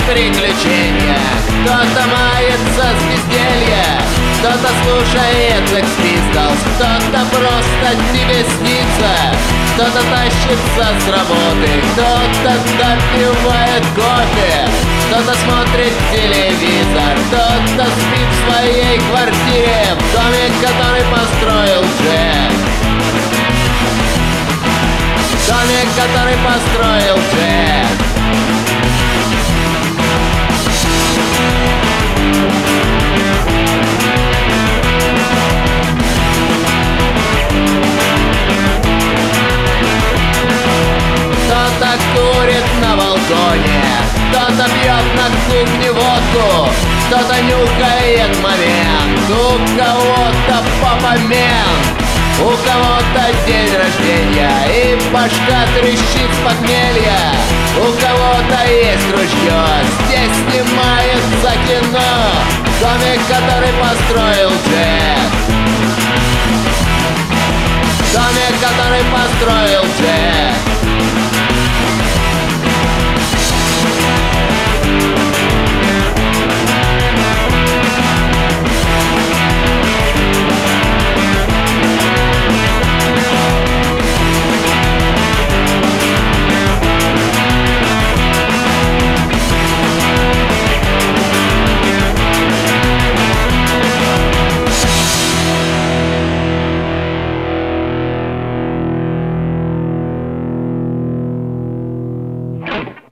приключения, кто-то мается с безделья, кто-то слушает Sex Pistols, кто-то просто тебе снится, кто-то тащится с работы, кто-то допивает кофе, кто-то смотрит телевизор, кто-то спит в своей квартире, в доме, который построил Джек. Домик, который построил Джек. Кто-то курит на балконе, кто-то пьет на кухне водку, кто-то нюхает момент, у кого-то папа-мент, у кого-то день рождения и башка трещит с похмелья, у кого-то есть ружье, здесь снимается кино, домик, который построил Джек. Домик, который построил Джек.